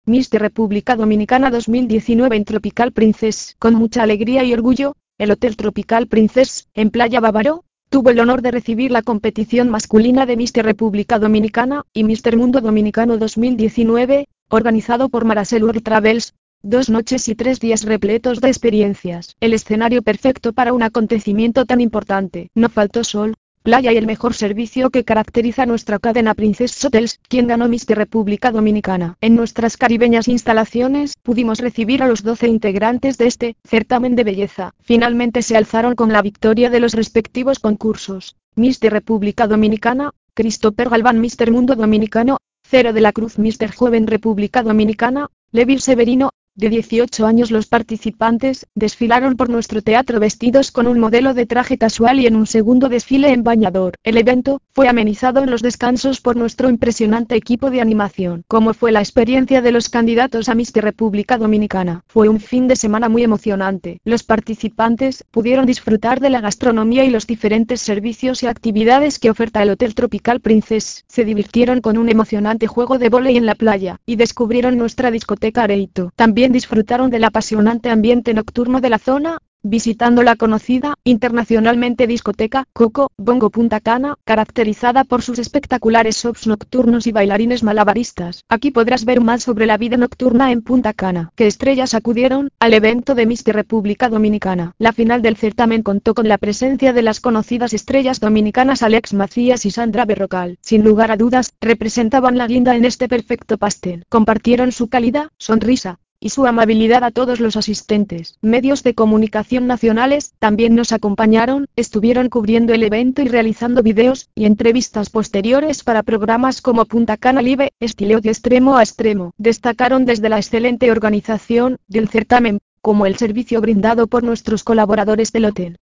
Mister República Dominicana 2019 en Tropical Princess. Con mucha alegría y orgullo, el Hotel Tropical Princess, en Playa Bávaro, tuvo el honor de recibir la competición masculina de Mister República Dominicana y Mister Mundo Dominicano 2019, organizado por Maracel World Travels. 2 noches y 3 días repletos de experiencias. El escenario perfecto para un acontecimiento tan importante. No faltó sol, playa y el mejor servicio que caracteriza nuestra cadena Princess Hotels, quien ganó Mister República Dominicana. En nuestras caribeñas instalaciones, pudimos recibir a los 12 integrantes de este certamen de belleza. Finalmente se alzaron con la victoria de los respectivos concursos. Mister República Dominicana, Christopher Galván. Mister Mundo Dominicano, Cero de la Cruz. Mister Joven República Dominicana, Levil Severino, de 18 años. Los participantes desfilaron por nuestro teatro vestidos con un modelo de traje casual y en un segundo desfile en bañador. El evento fue amenizado en los descansos por nuestro impresionante equipo de animación. ¿Cómo fue la experiencia de los candidatos a Mister República Dominicana? Fue un fin de semana muy emocionante. Los participantes pudieron disfrutar de la gastronomía y los diferentes servicios y actividades que oferta el Hotel Tropical Princess. Se divirtieron con un emocionante juego de vóley en la playa y descubrieron nuestra discoteca Areito. También disfrutaron del apasionante ambiente nocturno de la zona, visitando la conocida internacionalmente discoteca Coco Bongo Punta Cana, caracterizada por sus espectaculares shows nocturnos y bailarines malabaristas. Aquí podrás ver más sobre la vida nocturna en Punta Cana. ¿Qué estrellas acudieron al evento de Mister República Dominicana? La final del certamen contó con la presencia de las conocidas estrellas dominicanas Alex Macías y Sandra Berrocal. Sin lugar a dudas, representaban la guinda en este perfecto pastel. Compartieron su cálida sonrisa y su amabilidad a todos los asistentes. Medios de comunicación nacionales también nos acompañaron, estuvieron cubriendo el evento y realizando videos y entrevistas posteriores para programas como Punta Cana Live, estilo de extremo a extremo. Destacaron desde la excelente organización del certamen, como el servicio brindado por nuestros colaboradores del hotel.